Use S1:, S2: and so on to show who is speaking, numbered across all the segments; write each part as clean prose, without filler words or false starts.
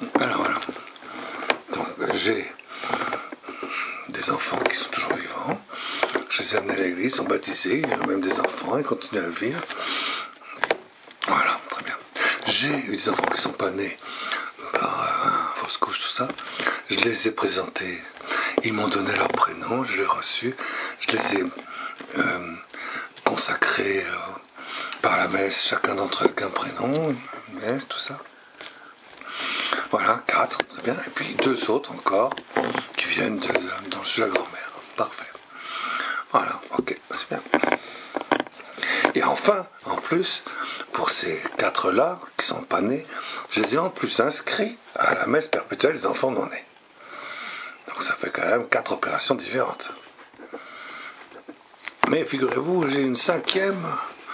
S1: Alors voilà. Donc j'ai des enfants qui sont toujours vivants. Je les ai amenés à l'église, ils sont baptisés, il y a même des enfants, ils continuent à vivre. Voilà, très bien. J'ai eu des enfants qui ne sont pas nés par fausse couche, tout ça. Je les ai présentés. Ils m'ont donné leur prénom, je les ai reçus. Je les ai consacrés par la messe, chacun d'entre eux avec un prénom, une messe, tout ça. Voilà, 4, très bien. Et puis 2 autres encore qui viennent dans chez la grand-mère. Parfait. Voilà, ok, c'est bien. Et enfin, en plus, pour ces 4-là qui sont pas nés, je les ai en plus inscrits à la messe perpétuelle des enfants non nés. Donc ça fait quand même 4 opérations différentes. Mais figurez-vous, j'ai une cinquième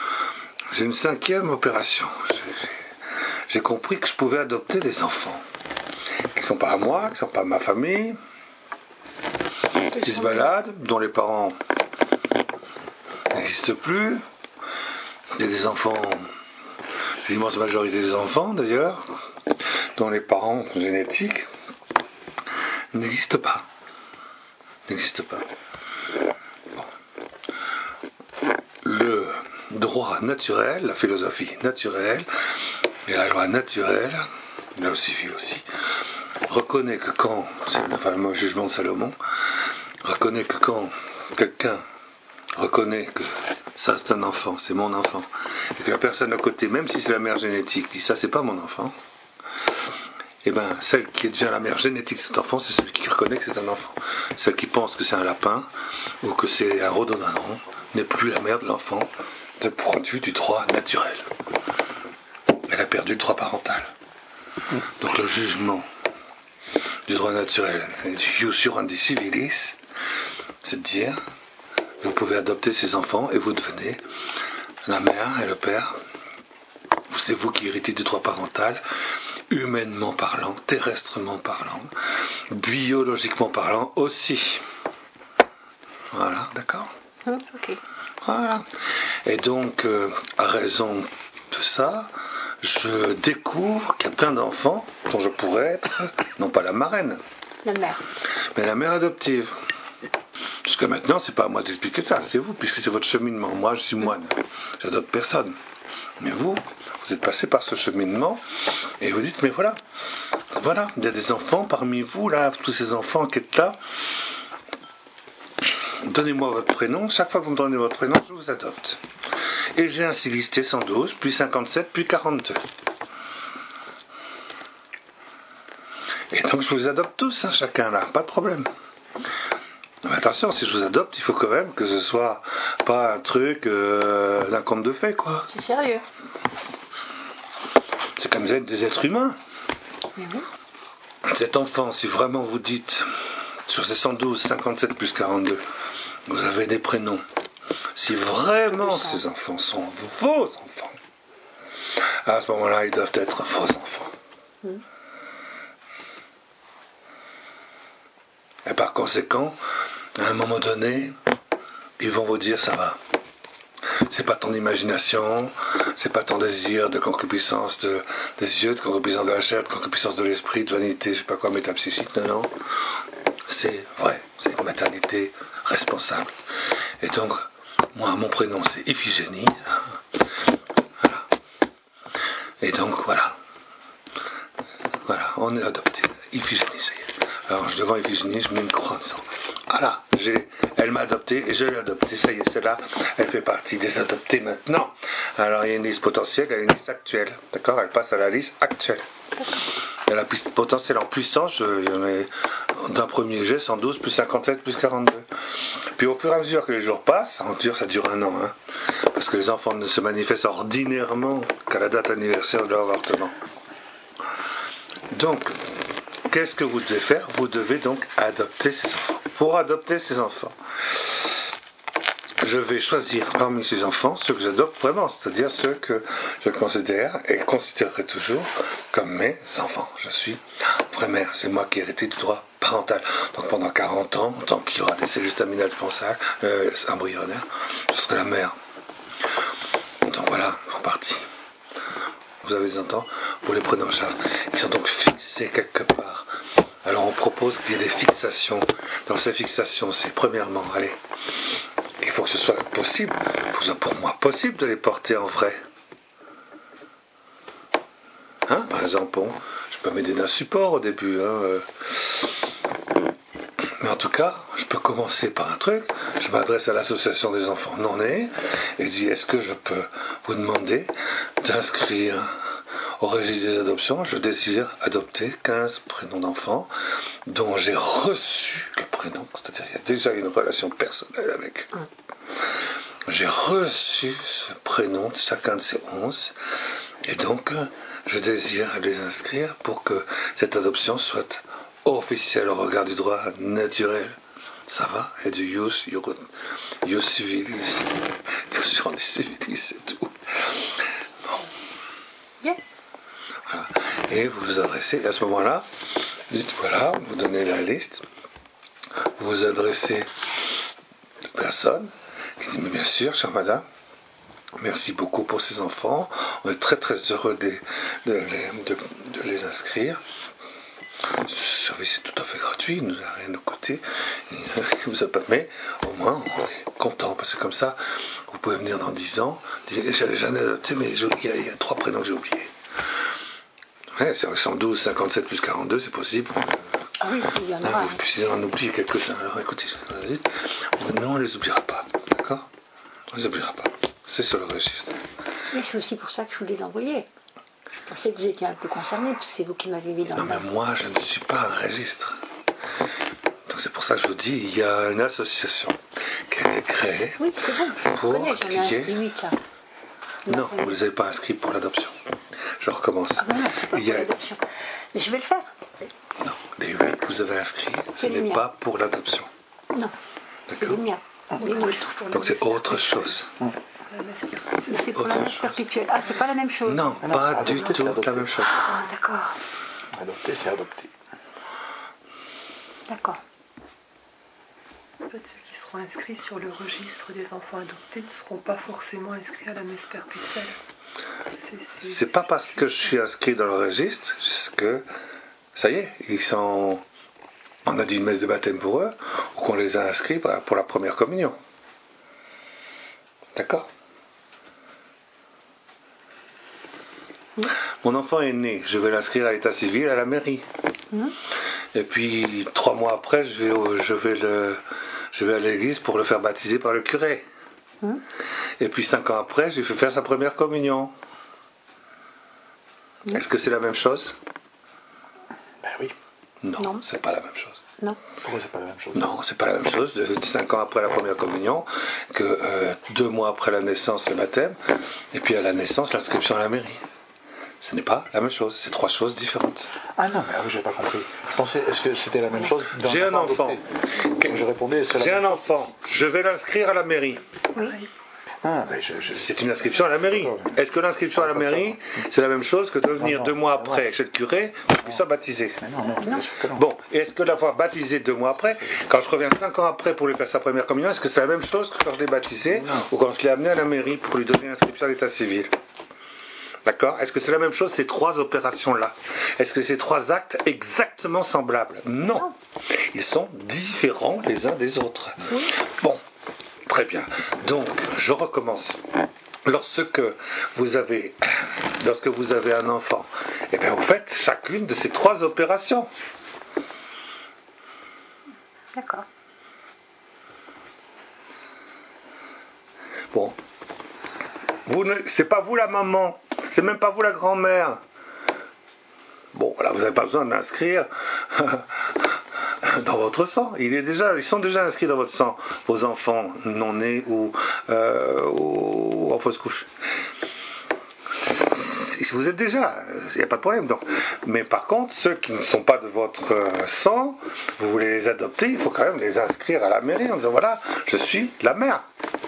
S1: opération. J'ai compris que je pouvais adopter des enfants qui ne sont pas à moi, qui ne sont pas à ma famille, qui se baladent, dont les parents n'existent plus. Il y a des enfants, c'est l'immense majorité des enfants d'ailleurs, dont les parents génétiques n'existent pas. Bon. Le droit naturel, la philosophie naturelle et la loi naturelle, la philosophie aussi, reconnaît que quand, c'est le fameux jugement de Salomon, reconnaît que quand quelqu'un reconnaît que ça c'est un enfant, c'est mon enfant, et que la personne à côté, même si c'est la mère génétique, dit ça c'est pas mon enfant, et bien celle qui devient la mère génétique de cet enfant, c'est celui qui reconnaît que c'est un enfant. Celle qui pense que c'est un lapin ou que c'est un rhododendron n'est plus la mère de l'enfant du point de vue du droit naturel. Elle a perdu le droit parental. Donc le jugement du droit naturel, du ius iurandi civilis, c'est de dire vous pouvez adopter ces enfants et vous devenez la mère et le père. C'est vous qui héritez du droit parental, humainement parlant, terrestrement parlant, biologiquement parlant aussi. Voilà, d'accord ?
S2: Ok.
S1: Voilà. Et donc, à raison de ça, je découvre qu'il y a plein d'enfants dont je pourrais être, non pas la marraine,
S2: La mère.
S1: mais la mère adoptive. Jusqu'à maintenant, c'est pas à moi d'expliquer ça, c'est vous, puisque c'est votre cheminement. Moi, je suis moine, j'adopte personne. Mais vous êtes passé par ce cheminement, et vous dites, mais voilà, il y a des enfants parmi vous, là, tous ces enfants qui êtes là, donnez-moi votre prénom, chaque fois que vous me donnez votre prénom, je vous adopte. Et j'ai ainsi listé 112, puis 57, puis 42. Et donc je vous adopte tous, chacun là, pas de problème. Mais attention, si je vous adopte, il faut quand même que ce soit pas un truc d'un conte de fées, quoi.
S2: C'est sérieux.
S1: C'est comme des êtres humains. Cet enfant, si vraiment vous dites, sur ces 112, 57 plus 42, vous avez des prénoms, si vraiment ces enfants sont vos enfants, à ce moment-là, ils doivent être vos enfants. Et par conséquent, à un moment donné, ils vont vous dire, ça va. C'est pas ton imagination, c'est pas ton désir de concupiscence des yeux, de concupiscence de la chair, de concupiscence de l'esprit, de vanité, je sais pas quoi, métapsychique, non. C'est vrai, c'est une maternité responsable. Et donc, moi, mon prénom, c'est Iphigénie. Voilà. Et donc, voilà, on est adopté. Iphigénie, ça y est. Alors, devant Iphigénie, je mets une croix en disant, voilà, elle m'a adopté et je l'ai adoptée, ça y est, celle-là, elle fait partie des adoptés maintenant. Alors, il y a une liste potentielle, il y a une liste actuelle. D'accord ? Elle passe à la liste actuelle. Il y a la piste potentielle en puissance, d'un premier jet, 112, plus 57, plus 42. Puis au fur et à mesure que les jours passent, ça dure 1 an, parce que les enfants ne se manifestent ordinairement qu'à la date anniversaire de leur avortement. Donc, qu'est-ce que vous devez faire ? Vous devez donc adopter ces enfants. Pour adopter ces enfants, je vais choisir parmi ces enfants ceux que j'adopte vraiment, c'est-à-dire ceux que je considère et considérerai toujours comme mes enfants. Je suis vraie mère, c'est moi qui ai hérité du droit parental. Donc pendant 40 ans, tant qu'il y aura des cellules staminales embryonnaires, je serai la mère. Donc voilà, en partie. Vous avez des enfants, vous les prenez en charge. Ils sont donc fils fixé quelque part. Alors on propose qu'il y ait des fixations. Dans ces fixations, c'est premièrement, allez, il faut que ce soit possible, il faut que ce soit pour moi possible de les porter en vrai. Hein, par exemple, bon, je peux m'aider d'un support au début. Mais en tout cas, je peux commencer par un truc. Je m'adresse à l'association des enfants non-nés et je dis, est-ce que je peux vous demander d'inscrire au registre des adoptions? Je désire adopter 15 prénoms d'enfants dont j'ai reçu le prénom, c'est-à-dire qu'il y a déjà une relation personnelle avec eux. J'ai reçu ce prénom de chacun de ces 11 et donc je désire les inscrire pour que cette adoption soit officielle au regard du droit naturel. Ça va? Et du ius civilis. Ius civilis, c'est tout. Bon.
S2: Yeah.
S1: Voilà. Et vous vous adressez, à ce moment-là, dites voilà, vous donnez la liste, vous vous adressez à personne qui dit mais bien sûr, chère madame, merci beaucoup pour ces enfants, on est très très heureux de les inscrire. Ce service est tout à fait gratuit, il ne nous a rien coûté, mais au moins on est content parce que comme ça, vous pouvez venir dans 10 ans, dire j'en ai adopté, mais il y a 3 prénoms que j'ai oubliés. Ouais, c'est 112, 57 plus 42, c'est possible.
S2: Ah oui, il y en a.
S1: Puis si on oublie quelques-uns, alors écoutez, mais on ne les oubliera pas, d'accord? On ne les oubliera pas. C'est sur le registre.
S2: Mais c'est aussi pour ça que je vous les envoyais. Je pensais que vous étiez un peu concerné, parce que c'est vous qui m'avez mis dans le bain.
S1: Non, mais moi, je ne suis pas un registre. Donc c'est pour ça que je vous dis, il y a une association qui a été créée.
S2: Oui, c'est bon, je connais, j'en ai inscrit 8 là.
S1: Non, vous ne les avez pas inscrits pour l'adoption. Je recommence.
S2: Ah non, c'est pas pour l'adoption. Mais je vais le faire.
S1: Non, les 8 que vous avez inscrits, ce n'est pas pour l'adoption.
S2: Non, c'est les miens.
S1: Donc c'est autre chose.
S2: Mais c'est pour la messe perpétuelle. Ah, c'est pas la même chose.
S1: Non, pas du tout la même chose.
S2: Ah, d'accord.
S3: Adopter, c'est adopter.
S2: D'accord.
S4: En fait, ceux qui seront inscrits sur le registre des enfants adoptés ne seront pas forcément inscrits à la messe perpétuelle.
S1: C'est pas parce que je suis inscrit dans le registre que ça y est, ils sont. On a dit une messe de baptême pour eux, ou qu'on les a inscrits pour la première communion. D'accord? Mon enfant est né, je vais l'inscrire à l'état civil à la mairie. Et puis 3 mois après, je vais à l'église pour le faire baptiser par le curé. Et puis 5 ans après, je lui fais faire sa première communion. Est-ce que c'est la même chose?
S3: Ben oui.
S1: Non, c'est pas la même chose.
S2: Non.
S3: Pourquoi c'est pas la même chose?
S1: Non, c'est pas la même chose. 5 ans après la première communion, que 2 mois après la naissance, le baptême, et puis à la naissance, l'inscription à la mairie. Ce n'est pas la même chose. C'est 3 choses différentes.
S3: Ah non, mais j'ai pas compris. Je pensais, est-ce que c'était la même chose?
S1: J'ai un enfant.
S3: Je répondais,
S1: J'ai un enfant. Je vais l'inscrire à la mairie.
S2: Oui.
S3: Ah, ben
S1: C'est une inscription à la mairie. Est-ce que l'inscription à la mairie, c'est la même chose que de venir 2 mois après chez le curé pour qu'il soit baptisé?
S3: non, bien sûr que non.
S1: Bon, et est-ce que l'avoir baptisé 2 mois après, quand je reviens 5 ans après pour lui faire sa première communion, est-ce que c'est la même chose que quand je l'ai baptisé ou quand je l'ai amené à la mairie pour lui donner l'inscription à l'état civil? D'accord? Est-ce que c'est la même chose, ces 3 opérations-là? Est-ce que ces 3 actes exactement semblables? Non. Ils sont différents les uns des autres. Bon, très bien. Donc, je recommence. Lorsque vous avez un enfant, eh bien, vous faites chacune de ces 3 opérations.
S2: D'accord.
S1: Bon. C'est pas vous la maman, c'est même pas vous la grand-mère. Bon, voilà, vous n'avez pas besoin d'inscrire dans votre sang. Ils sont déjà inscrits dans votre sang, vos enfants non nés ou en fausse couche. Vous êtes déjà, il n'y a pas de problème. Donc. Mais par contre, ceux qui ne sont pas de votre sang, vous voulez les adopter, il faut quand même les inscrire à la mairie en disant voilà, je suis la mère.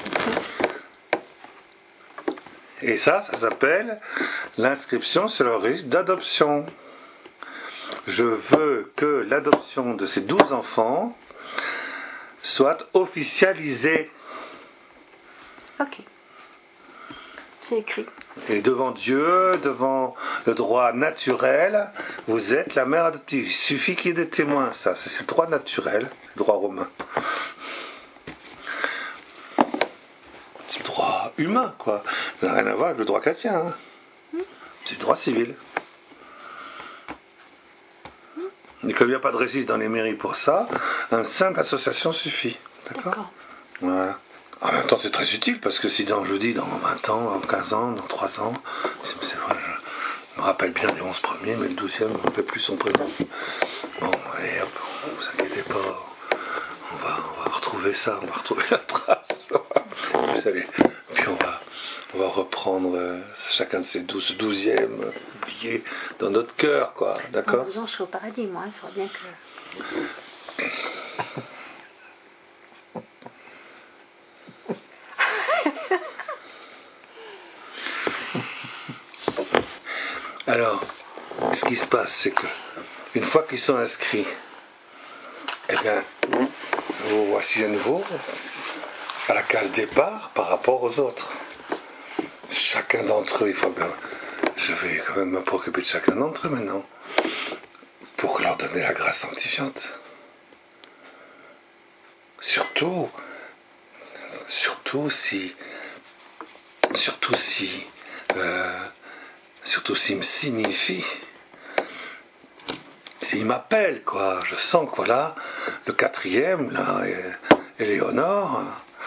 S1: Et ça s'appelle l'inscription sur le registre d'adoption. Je veux que l'adoption de ces 12 enfants soit officialisée.
S2: Ok. C'est écrit.
S1: Et devant Dieu, devant le droit naturel, vous êtes la mère adoptive. Il suffit qu'il y ait des témoins, ça. C'est le droit naturel, le droit romain. C'est le droit humain, quoi. Ça n'a rien à voir avec le droit chrétien. Hein. C'est le droit civil. Et comme il n'y a pas de registre dans les mairies pour ça, une simple association suffit. D'accord. Voilà. En même temps, c'est très utile parce que si je vous dis dans 20 ans, dans 15 ans, dans 3 ans, c'est vrai, je me rappelle bien les 11 premiers, mais le 12e, je ne me rappelle plus son prénom. Bon, allez, hop, ne vous inquiétez pas, on va retrouver ça, on va retrouver la trace. Vous savez, puis on va reprendre chacun de ces 12e billets dans notre cœur, quoi, d'accord?
S2: En 12 ans, je suis au paradis, moi, il faudra bien que...
S1: Alors, ce qui se passe, c'est que une fois qu'ils sont inscrits, eh bien, vous voici à nouveau à la case départ par rapport aux autres. Chacun d'entre eux, je vais quand même me préoccuper de chacun d'entre eux maintenant, pour leur donner la grâce sanctifiante. Surtout s'il me signifie, s'il m'appelle, quoi. Je sens que voilà, le 4e, là, Éléonore,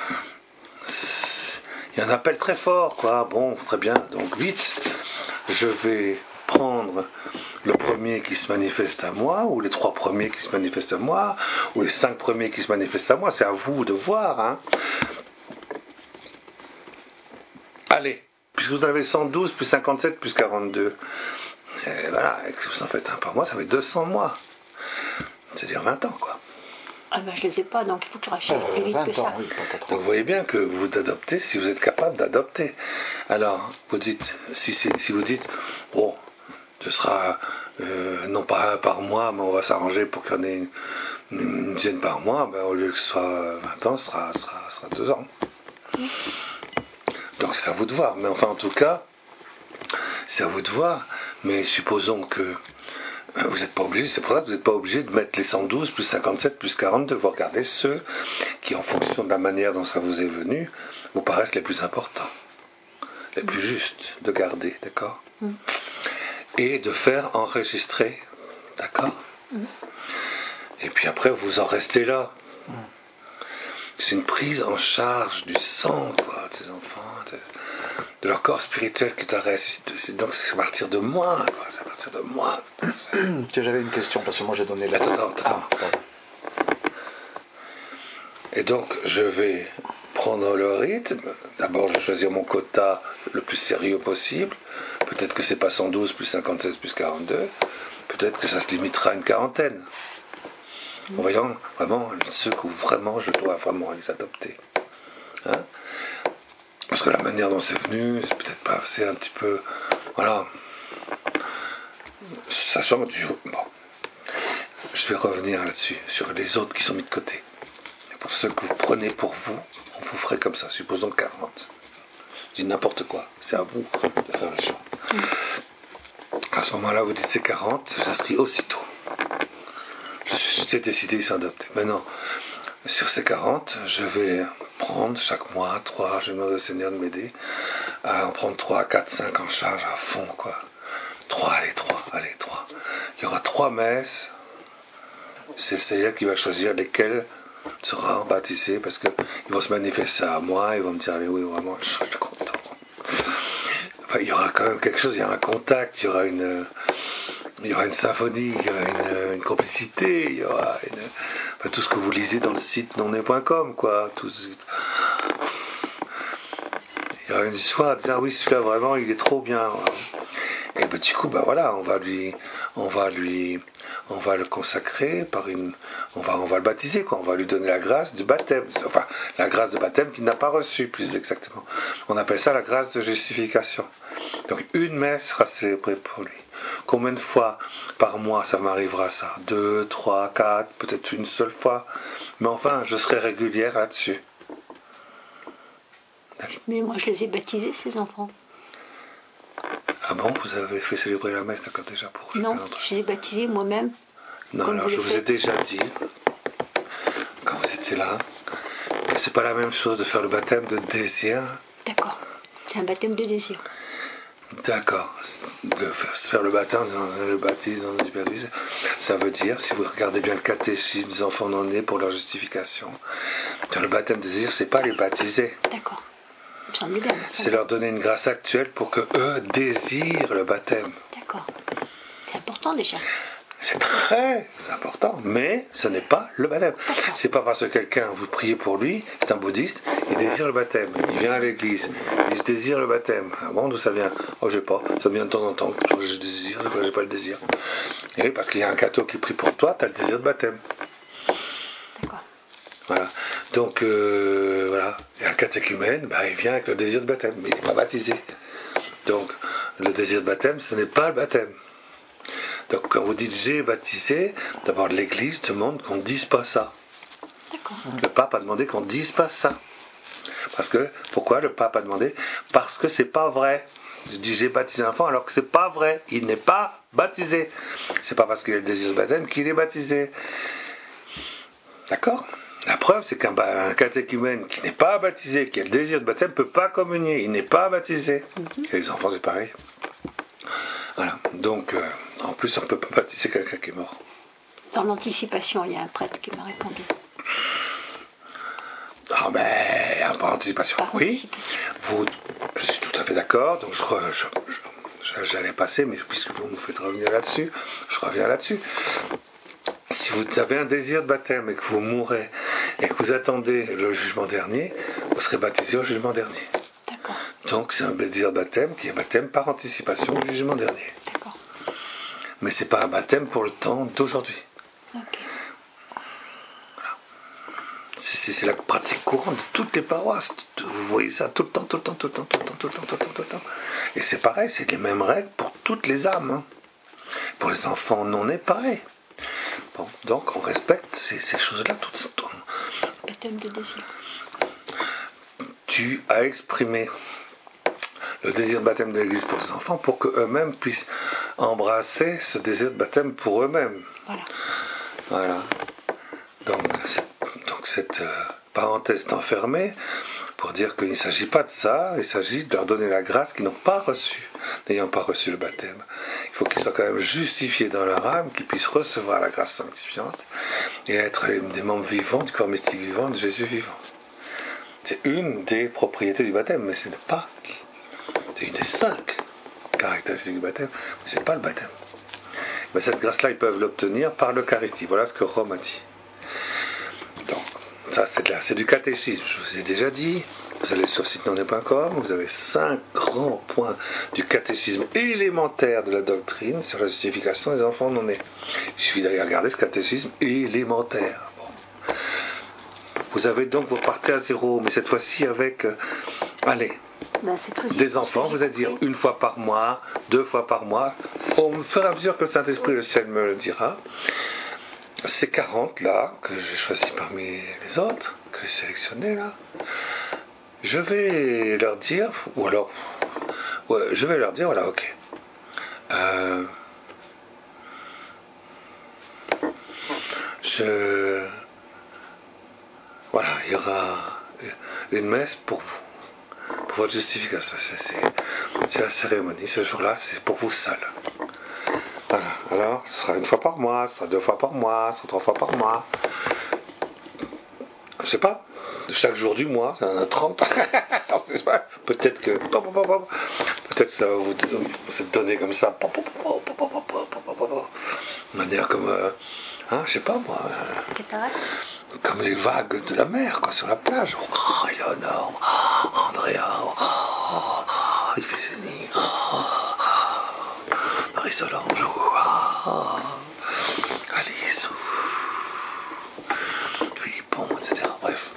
S1: il y a un appel très fort, quoi. Bon, très bien, donc vite, je vais prendre le premier qui se manifeste à moi, ou les 3 premiers qui se manifestent à moi, ou les 5 premiers qui se manifestent à moi, c'est à vous de voir, hein. Allez, puisque vous en avez 112, plus 57, plus 42, et voilà, et que vous en faites un par mois, ça fait 200 mois. C'est-à-dire 20 ans, quoi.
S2: Ah ben je les ai pas, donc il faut que je rachète plus vite que ça.
S3: Oui,
S1: Donc vous voyez bien que vous adoptez si vous êtes capable d'adopter. Alors, vous dites, si vous dites, bon, ce sera non pas un par mois, mais on va s'arranger pour qu'il y en ait une dizaine par mois, ben, au lieu que ce soit 20 ans, ce sera 2 ans. Donc c'est à vous de voir. Mais enfin, en tout cas, c'est à vous de voir. Mais supposons que vous n'êtes pas obligé, c'est pour ça que vous n'êtes pas obligé de mettre les 112 plus 57 plus 42. Vous regardez ceux qui, en fonction de la manière dont ça vous est venu, vous paraissent les plus importants, les plus justes de garder, d'accord? Et de faire enregistrer, d'accord? Et puis après, vous en restez là. C'est une prise en charge du sang, quoi, de ces enfants, de leur corps spirituel qui t'arrête. Donc c'est à partir de moi, quoi. C'est à partir de moi.
S3: J'avais une question, parce que moi j'ai donné la...
S1: Attends. Et donc je vais prendre le rythme. D'abord je vais choisir mon quota le plus sérieux possible. Peut-être que c'est pas 112 plus 56 plus 42. Peut-être que ça se limitera à une quarantaine. En voyant vraiment ceux que vraiment je dois vraiment les adopter. Hein? Parce que la manière dont c'est venu, c'est peut-être pas, c'est un petit peu, voilà. Sachant que bon, je vais revenir là-dessus, sur les autres qui sont mis de côté. Et pour ceux que vous prenez pour vous, on vous ferait comme ça, supposons 40. Je dis n'importe quoi, c'est à vous de faire le choix. À ce moment-là, vous dites c'est 40, j'inscris aussitôt. J'ai décidé, ils sont adoptés. Maintenant, sur ces 40, je vais prendre chaque mois 3, je demande au Seigneur de m'aider à en prendre 3, 4, 5 en charge à fond, quoi. 3. Il y aura 3 messes. C'est le Seigneur qui va choisir lesquelles seront baptisées parce qu'ils vont se manifester à moi, ils vont me dire, allez, oui, vraiment, je suis content. Enfin, il y aura quand même quelque chose, il y aura un contact, il y aura une symphonie, il y aura une complicité, il y aura tout ce que vous lisez dans le site nonné.com, quoi. Il y aura une histoire à dire, ah oui, celui-là vraiment, il est trop bien. Et ben, du coup, ben voilà, on va le consacrer on va le baptiser, quoi. On va lui donner la grâce du baptême. Enfin, la grâce de baptême qu'il n'a pas reçue, plus exactement. On appelle ça la grâce de justification. Donc, une messe sera célébrée pour lui. Combien de fois par mois ça m'arrivera, ça? 2, 3, 4, peut-être une seule fois. Mais enfin, je serai régulière là-dessus.
S2: Mais moi, je les ai baptisés, ces enfants.
S1: Ah bon, vous avez fait célébrer la messe, d'accord, déjà pour chacun
S2: Non,
S1: d'entre eux.
S2: je les ai baptisés moi-même.
S1: Non,
S2: comme
S1: alors
S2: vous
S1: je
S2: le
S1: vous ai
S2: faites.
S1: déjà dit, quand vous étiez là, que c'est pas la même chose de faire le baptême de désir.
S2: D'accord. C'est un baptême de désir.
S1: D'accord. De faire le baptême, le baptême dans le Père, ça veut dire, si vous regardez bien le catéchisme des enfants non-nés pour leur justification, faire le baptême de désir, c'est pas les baptiser.
S2: D'accord. Il me semble bien.
S1: C'est leur donner une grâce actuelle pour que eux désirent le baptême.
S2: D'accord. C'est important déjà.
S1: C'est très important, mais ce n'est pas le baptême. C'est pas parce que quelqu'un, vous priez pour lui, c'est un bouddhiste, il désire le baptême. Il vient à l'église, il désire le baptême. Ah bon, d'où ça vient? Oh, je sais pas, ça vient de temps en temps. Je désire, j'ai pas le désir. Et oui, parce qu'il y a un catho qui prie pour toi, tu as le désir de baptême.
S2: D'accord.
S1: Voilà. Donc, voilà. Et un catéchumène, il vient avec le désir de baptême, mais il n'est pas baptisé. Donc, le désir de baptême, ce n'est pas le baptême. Donc quand vous dites j'ai baptisé, d'abord l'Église demande qu'on ne dise pas ça.
S2: D'accord.
S1: Le pape a demandé qu'on ne dise pas ça. Parce que, pourquoi le pape a demandé? Parce que c'est pas vrai. Je dis j'ai baptisé un enfant alors que c'est pas vrai. Il n'est pas baptisé. C'est pas parce qu'il a le désir de baptême qu'il est baptisé. D'accord? La preuve, c'est qu'un catéchumène qui n'est pas baptisé, qui a le désir de baptême, ne peut pas communier. Il n'est pas baptisé. Et les enfants, c'est pareil. Voilà. Donc, en plus, on ne peut pas baptiser quelqu'un qui est mort.
S2: Dans l'anticipation, il y a un prêtre qui m'a répondu.
S1: Ah ben, par anticipation,
S2: Par
S1: oui.
S2: anticipation.
S1: Je suis tout à fait d'accord. Donc, j'allais passer, mais puisque vous me faites revenir là-dessus, je reviens là-dessus. Si vous avez un désir de baptême et que vous mourrez et que vous attendez le jugement dernier, vous serez baptisé au jugement dernier.
S2: D'accord.
S1: Donc, c'est un désir de baptême qui est baptême par anticipation du jugement dernier.
S2: D'accord.
S1: Mais c'est pas un baptême pour le temps d'aujourd'hui.
S2: Ok.
S1: C'est la pratique courante de toutes les paroisses. Vous voyez ça tout le temps. Et c'est pareil, c'est les mêmes règles pour toutes les âmes. Hein. Pour les enfants non nés, pareil. Bon, donc on respecte ces choses-là tout le temps.
S2: Baptême de désir.
S1: Tu as exprimé le désir de baptême de l'Église pour les enfants pour qu'eux-mêmes puissent embrasser ce désir de baptême pour eux-mêmes. Voilà. Donc cette parenthèse est enfermée pour dire qu'il ne s'agit pas de ça, il s'agit de leur donner la grâce qu'ils n'ont pas reçue, n'ayant pas reçu le baptême. Il faut qu'ils soient quand même justifiés dans leur âme, qu'ils puissent recevoir la grâce sanctifiante et être des membres vivants du corps mystique vivant de Jésus vivant. C'est une des propriétés du baptême, mais ce n'est pas. C'est une des 5 caractéristiques du baptême, mais ce n'est pas le baptême. Mais cette grâce-là, ils peuvent l'obtenir par l'Eucharistie. Voilà ce que Rome a dit. Donc, ça, c'est du catéchisme. Je vous ai déjà dit. Vous allez sur site-non-né.com, vous avez 5 grands points du catéchisme élémentaire de la doctrine sur la justification des enfants non nés. Il suffit d'aller regarder ce catéchisme élémentaire. Bon. Vous avez donc, vous partez à zéro, mais cette fois-ci avec, des enfants, vous allez dire une fois par mois, 2 fois par mois, au fur et à mesure que le Saint-Esprit le ciel me le dira. Ces 40 là, que j'ai choisis parmi les autres, que j'ai sélectionnés là, je vais leur dire, ou alors, je vais leur dire, voilà, ok. Voilà, il y aura une messe pour vous, pour votre justification. C'est la cérémonie, ce jour-là, c'est pour vous seul. Voilà, alors, ce sera 1 fois par mois, ce sera 2 fois par mois, ce sera 3 fois par mois. Je sais pas, chaque jour du mois, ça en a 30. Peut-être que ça va vous donner comme ça, de manière comme, je sais pas moi, comme les vagues de la mer, quoi, sur la plage. Oh, Eleonore, Andrea, il fait génie, Marie-Solange, Alice, Philippon, etc. Bref.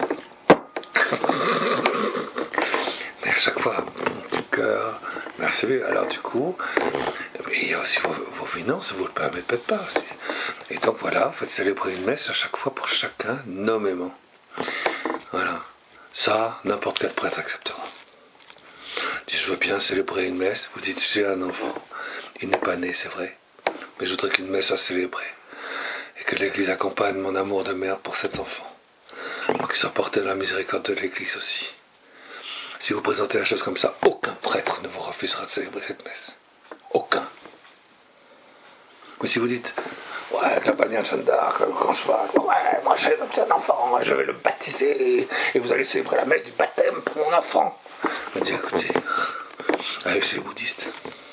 S1: Mais à chaque fois, mon cœur, merci. Alors du coup, il y a aussi vos finances, vous ne le permettez peut-être pas aussi. Et donc voilà, vous faites célébrer une messe à chaque fois pour chacun, nommément. Voilà. Ça, n'importe quel prêtre acceptera. dit je veux bien célébrer une messe. Vous dites j'ai un enfant, il n'est pas né, c'est vrai, mais je voudrais qu'une messe soit célébrée et que l'Église accompagne mon amour de mère pour cet enfant, pour qu'il soit porté à la miséricorde de l'Église aussi. Si vous présentez la chose comme ça, aucun prêtre ne vous refusera de célébrer cette messe. Aucun. Mais si vous dites, ouais, avec la bannière de Jeanne d'Arc, quand je vois, ouais, moi j'ai adopté un enfant, je vais le baptiser, et vous allez célébrer la messe du baptême pour mon enfant. On dit, écoutez, avec ces bouddhistes,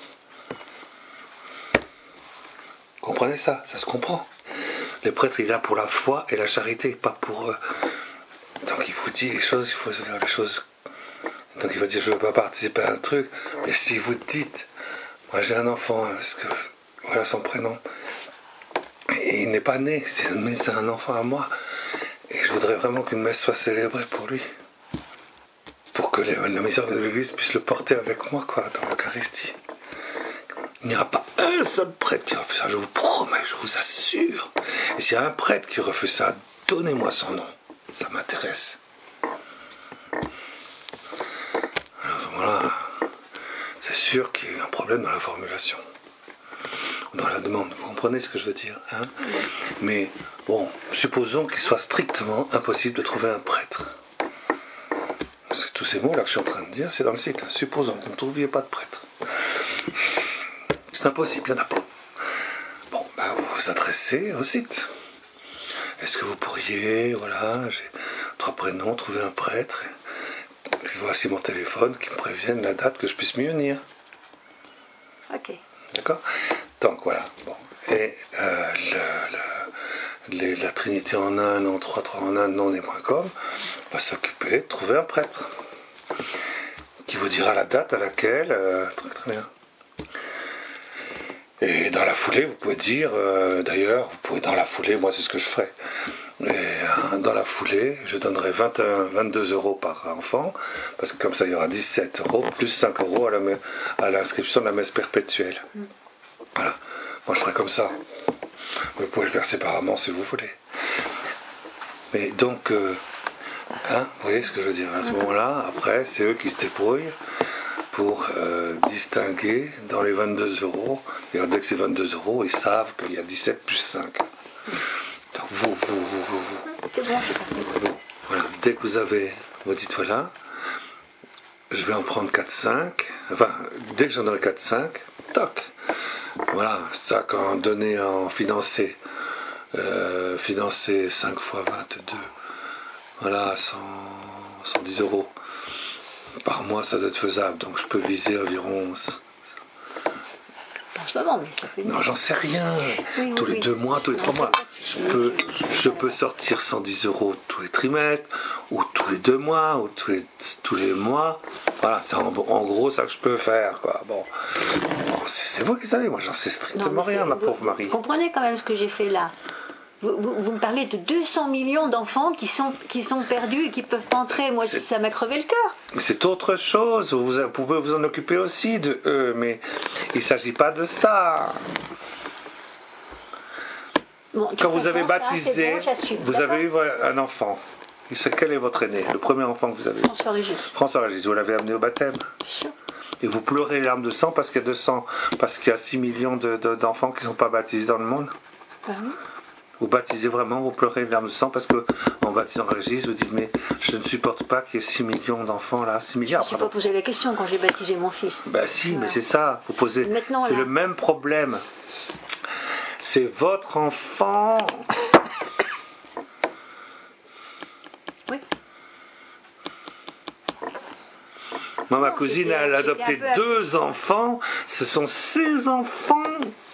S1: comprenez ça, ça se comprend. Le prêtre il est là pour la foi et la charité, pas pour... Donc il vous dit les choses, il faut faire les choses. Donc il va dire, je ne veux pas participer à un truc, mais si vous dites, moi j'ai un enfant, parce que voilà son prénom, et il n'est pas né, mais c'est un enfant à moi, et je voudrais vraiment qu'une messe soit célébrée pour lui, pour que la miséricorde de l'Église puisse le porter avec moi, quoi, dans l'Eucharistie. Il n'y aura pas un seul prêtre qui refuse ça, je vous promets, je vous assure. Et s'il y a un prêtre qui refuse ça, donnez-moi son nom, ça m'intéresse. Alors à ce moment-là, c'est sûr qu'il y a eu un problème dans la formulation, dans la demande. Vous comprenez ce que je veux dire, hein? Mais bon, supposons qu'il soit strictement impossible de trouver un prêtre. Parce que tous ces mots-là que je suis en train de dire, c'est dans le site. Hein. Supposons que vous ne trouviez pas de prêtre. C'est impossible, il n'y en a pas. Bon, ben vous vous adressez au site. Est-ce que vous pourriez, voilà, j'ai 3 prénoms, trouver un prêtre? Puis voici mon téléphone qui me prévienne la date que je puisse m'y unir.
S2: Ok.
S1: D'accord? Donc voilà. Bon. Et la Trinité en un, non, 3 en un, non, des.com va s'occuper de trouver un prêtre qui vous dira la date à laquelle. Très très bien. Et dans la foulée, vous pouvez dire, d'ailleurs, vous pouvez dans la foulée, moi c'est ce que je ferai. Et dans la foulée, je donnerai 22 euros par enfant, parce que comme ça il y aura 17 euros, plus 5 euros à l'inscription de la messe perpétuelle. Voilà. Moi je ferai comme ça. Vous pouvez le faire séparément si vous voulez. Mais donc, vous voyez ce que je veux dire? À ce moment-là, après, c'est eux qui se débrouillent pour distinguer dans les 22 euros. Et dès que c'est 22 euros, ils savent qu'il y a 17 plus 5. Donc vous.
S2: C'est bon, c'est parti.
S1: Voilà. Dès que vous dites voilà, je vais en prendre 4-5. Enfin, dès que j'en aurai 4-5, toc. Voilà, ça quand donné en financer 5 fois 22. Voilà, 110 euros. Par mois, ça doit être faisable, donc je peux viser environ.
S2: En ce moment, mais ça fait.
S1: Non, j'en sais rien.
S2: Oui,
S1: tous les 2 mois, tous les 3 mois. Je peux sortir 110 euros tous les trimestres, ou tous les 2 mois, ou tous les mois. Voilà, c'est en gros ça que je peux faire, quoi. Bon, c'est vous qui savez, moi j'en sais strictement rien, ma pauvre Marie.
S2: Vous comprenez quand même ce que j'ai fait là. Vous me parlez de 200 millions d'enfants qui sont perdus et qui peuvent entrer. Moi, ça m'a crevé le cœur.
S1: Mais c'est autre chose. Vous pouvez vous en occuper aussi de eux, mais il ne s'agit pas de ça.
S2: Bon,
S1: quand vous avez baptisé,
S2: ça, bon,
S1: vous avez eu un enfant. Quel est votre aîné? Le premier enfant que vous avez eu?
S2: François Régis.
S1: François Régis, vous l'avez amené au baptême?
S2: Bien sûr.
S1: Et vous pleurez les larmes de sang parce qu'il y a 6 millions d'enfants qui ne sont pas baptisés dans le monde?
S2: Pardon?
S1: Vous baptisez vraiment, vous pleurez les larmes de sang parce qu'en baptisant Régis, vous dites mais je ne supporte pas qu'il y ait 6 millions d'enfants là, 6 milliards.
S2: Je n'ai pas posé la question quand j'ai baptisé mon fils.
S1: Ben si, voilà. Mais c'est ça, vous posez.
S2: Maintenant,
S1: c'est
S2: là.
S1: Le même problème. C'est votre enfant.
S2: Oui.
S1: Moi, ma cousine, elle a adopté 2 enfants. Ce sont ses enfants.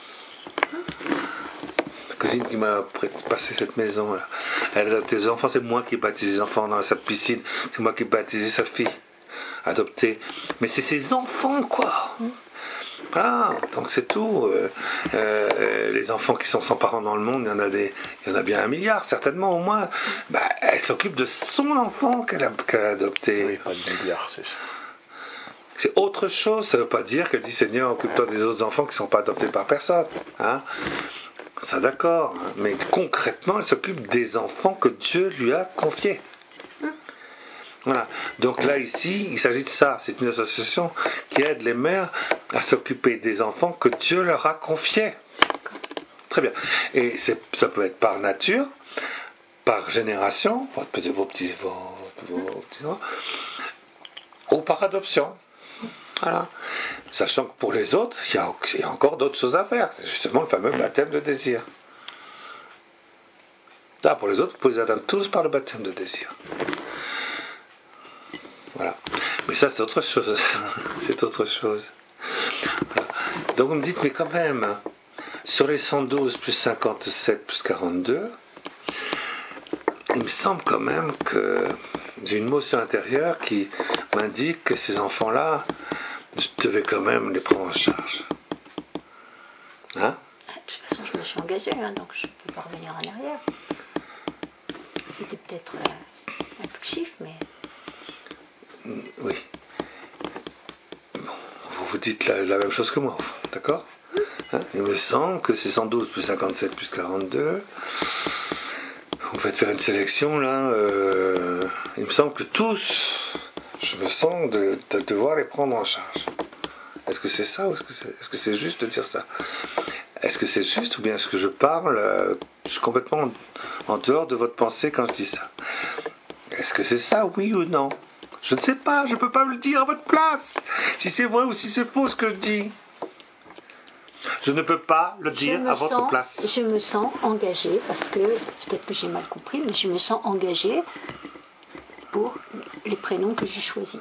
S1: Cousine qui m'a passé cette maison là. Elle a adopté des enfants, c'est moi qui ai baptisé les enfants dans sa piscine, c'est moi qui ai baptisé sa fille adoptée. Mais c'est ses enfants quoi. Voilà, donc c'est tout. Les enfants qui sont sans parents dans le monde, il y en a bien 1 milliard, certainement au moins. Bah, elle s'occupe de son enfant qu'elle a adopté.
S3: Oui, pas de milliard,
S1: c'est autre chose, ça ne veut pas dire qu'elle dit Seigneur, occupe-toi des autres enfants qui ne sont pas adoptés par personne. Hein? Ça d'accord, mais concrètement, elle s'occupe des enfants que Dieu lui a confiés. Voilà. Donc là, ici, il s'agit de ça. C'est une association qui aide les mères à s'occuper des enfants que Dieu leur a confiés. Très bien. Et ça peut être par nature, par génération, vos petits enfants, ou par adoption. Voilà. Sachant que pour les autres, il y a encore d'autres choses à faire. C'est justement le fameux baptême de désir. Là, pour les autres, vous pouvez les atteindre tous par le baptême de désir. Voilà. Mais ça, c'est autre chose. C'est autre chose. Voilà. Donc vous me dites, mais quand même, sur les 112 plus 57 plus 42, il me semble quand même que j'ai une motion intérieure qui m'indique que ces enfants-là, je devais quand même les prendre en charge. Hein?
S2: De toute façon, je me suis engagée, donc je ne peux pas revenir en arrière. C'était peut-être impulsif, mais...
S1: Oui. Bon, vous dites la même chose que moi, au fond, d'accord? Hein? Il me semble que c'est 112 plus 57 plus 42. Vous faites faire une sélection, là. Il me semble que tous, je me sens de devoir les prendre en charge. Est-ce que c'est ça ou est-ce que c'est juste de dire ça? Est-ce que c'est juste ou bien est-ce que je parle, je suis complètement en dehors de votre pensée quand je dis ça? Est-ce que c'est ça, oui ou non? Je ne sais pas, je ne peux pas me le dire à votre place. Si c'est vrai ou si c'est faux ce que je dis. Je ne peux pas le dire à votre place.
S2: Je me sens engagée, parce que, peut-être que j'ai mal compris, mais je me sens engagée pour les prénoms que j'ai choisis.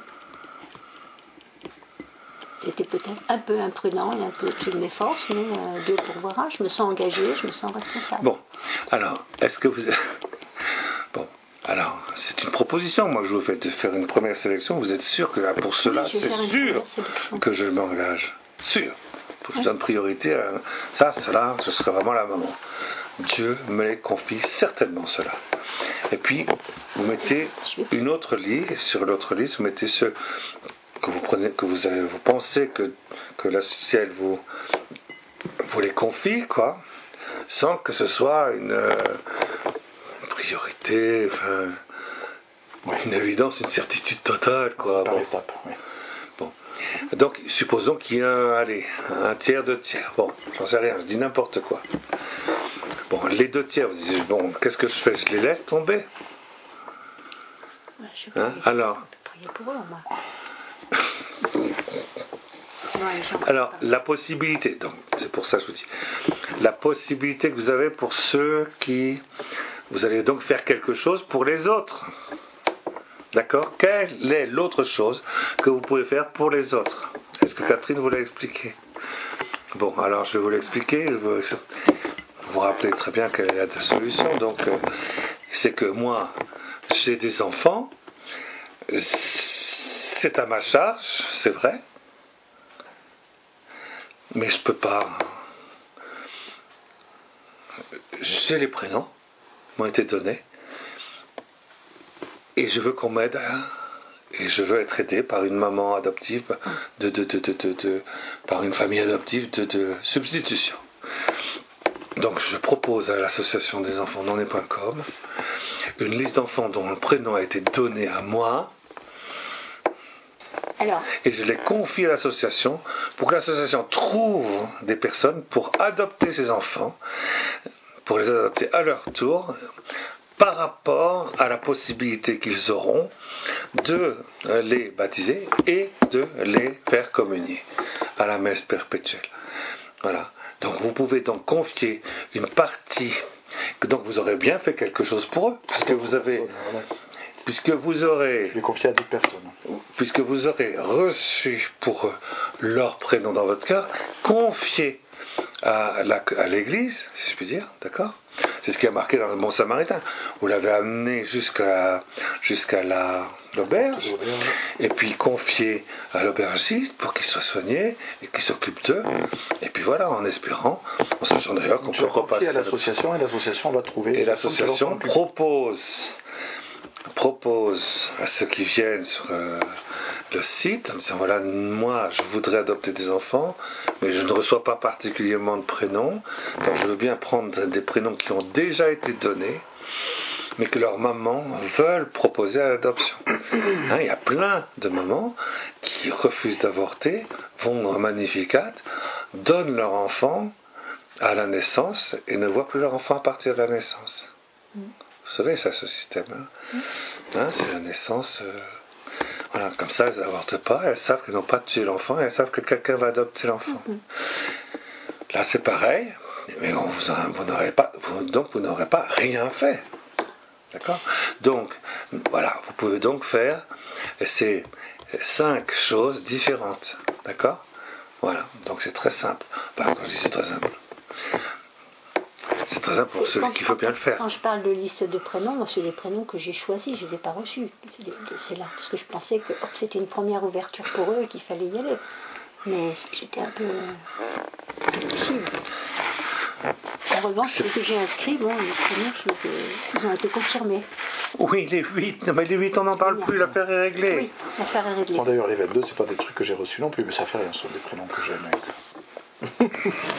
S2: C'était peut-être un peu imprudent et un peu au-dessus de mes forces, mais Dieu pourvoira, je me sens engagée, je me sens responsable.
S1: Bon, alors, est-ce que vous... Bon, alors, c'est une proposition, moi, que je vous fais de faire une première sélection. Vous êtes sûr que là, pour cela,
S2: Oui,
S1: c'est sûr que je m'engage. Sûr. Faut que je donne priorité à ça, cela, ce serait vraiment la maman. Dieu me les confie certainement cela. Et puis, vous mettez une autre liste, sur l'autre liste, vous mettez ceux que vous prenez, que vous pensez que le ciel vous les confie, quoi, sans que ce soit une priorité, enfin, une évidence, une certitude totale, quoi.
S3: Par
S1: Bon.
S3: étapes, oui.
S1: Bon. Donc, supposons qu'il y a un tiers, 2 tiers. Bon, j'en sais rien, je dis n'importe quoi. Bon, les 2 tiers, vous dites, bon, qu'est-ce que je fais? Je les laisse tomber? Hein? Alors,
S2: prier pour eux, moi.
S1: Alors, la possibilité, donc c'est pour ça que je vous dis, la possibilité que vous avez pour ceux qui, vous allez donc faire quelque chose pour les autres. D'accord? Quelle est l'autre chose que vous pouvez faire pour les autres? Est-ce que Catherine vous l'a expliqué? Bon, alors je vais vous l'expliquer. Vous vous rappelez très bien quelle est la solution. Donc, c'est que moi, j'ai des enfants, c'est à ma charge, c'est vrai, mais je peux pas. J'ai les prénoms, m'ont été donnés, et je veux qu'on m'aide, et je veux être aidé par une maman adoptive, par une famille adoptive de substitution. Donc je propose à l'association des enfants non-nés.com une liste d'enfants dont le prénom a été donné à moi.
S2: Alors,
S1: et je les confie à l'association pour que l'association trouve des personnes pour adopter ces enfants, pour les adopter à leur tour, par rapport à la possibilité qu'ils auront de les baptiser et de les faire communier à la messe perpétuelle. Voilà. Donc vous pouvez donc confier une partie, donc vous aurez bien fait quelque chose pour eux, puisque vous aurez
S3: Je l'ai confié à 10 personnes.
S1: Puisque vous aurez reçu pour eux leur prénom dans votre cœur, confié à l'église, si je puis dire, d'accord? C'est ce qui a marqué dans le Bon Samaritain. Vous l'avez amené jusqu'à l'auberge, et puis confié à l'aubergiste pour qu'il soit soigné et qu'il s'occupe d'eux. Et puis voilà, en espérant, en sachant d'ailleurs qu'on peut repasser
S3: à l'association, et l'association va trouver.
S1: Et l'association propose à ceux qui viennent sur le site en disant voilà, moi je voudrais adopter des enfants, mais je ne reçois pas particulièrement de prénoms, car je veux bien prendre des prénoms qui ont déjà été donnés mais que leurs mamans veulent proposer à l'adoption. Il y a plein de mamans qui refusent d'avorter, vont au Magnificat, donnent leur enfant à la naissance et ne voient plus leur enfant à partir de la naissance. Vous savez ça, ce système. C'est la naissance. Voilà, comme ça, elles n'avortent pas, elles savent qu'elles n'ont pas tué l'enfant, et elles savent que quelqu'un va adopter l'enfant. Là, c'est pareil, mais vous n'aurez pas rien fait. D'accord ? Donc, voilà, vous pouvez donc faire ces 5 choses différentes. D'accord ? Voilà, donc c'est très simple. Quand je dis c'est très simple. C'est très simple pour celui qui veut bien le faire.
S2: Quand je parle de liste de prénoms, moi, c'est les prénoms que j'ai choisis, je ne les ai pas reçus. C'est là, parce que je pensais que c'était une première ouverture pour eux et qu'il fallait y aller. Mais j'étais un peu difficile. En revanche, ceux que j'ai inscrits, les prénoms, ils ont été confirmés.
S1: Oui, les 8. Non, mais les 8, on n'en parle plus, l'affaire est réglée.
S2: Oui, l'affaire est réglée.
S3: Bon, d'ailleurs, les 22, c'est pas des trucs que j'ai reçus non plus, mais ça fait rien, ce sont des prénoms que j'aime.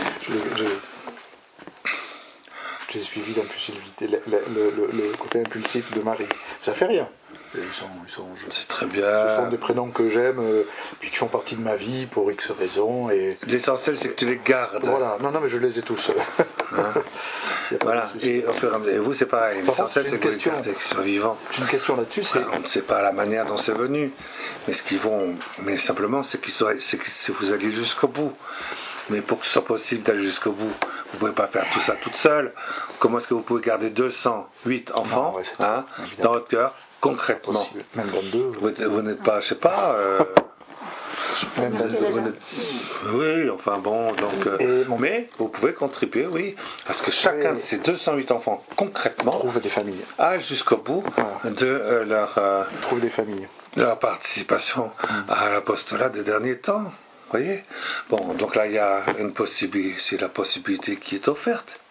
S3: J'ai suivi l'impulsivité, le côté impulsif de Marie. Ça fait rien.
S1: C'est très bien.
S3: Ce sont des prénoms que j'aime, puis qui font partie de ma vie pour X raisons. Et...
S1: L'essentiel, c'est que tu les gardes.
S3: Voilà. Non, mais je les ai tous.
S1: Voilà. Et vous, c'est pareil. L'essentiel, c'est que les gardez, qu'ils soient vivants.
S3: J'ai une question là-dessus.
S1: On ne sait pas la manière dont c'est venu, mais simplement, c'est que vous alliez jusqu'au bout. Mais pour que ce soit possible d'aller jusqu'au bout, vous ne pouvez pas faire tout ça toute seule. Comment est-ce que vous pouvez garder 208 enfants dans votre cœur, concrètement?
S3: Même 22.
S1: Vous n'êtes pas, je sais pas...
S3: Même 22.
S1: Oui, enfin bon, donc... mais vous pouvez contribuer, oui, parce que chacun de ces 208 enfants, concrètement,
S3: trouve des familles.
S1: A jusqu'au bout de
S3: trouve des familles.
S1: Leur participation à l'apostolat des derniers temps. Vous voyez ? Bon, donc là, il y a une possibilité, c'est la possibilité qui est offerte.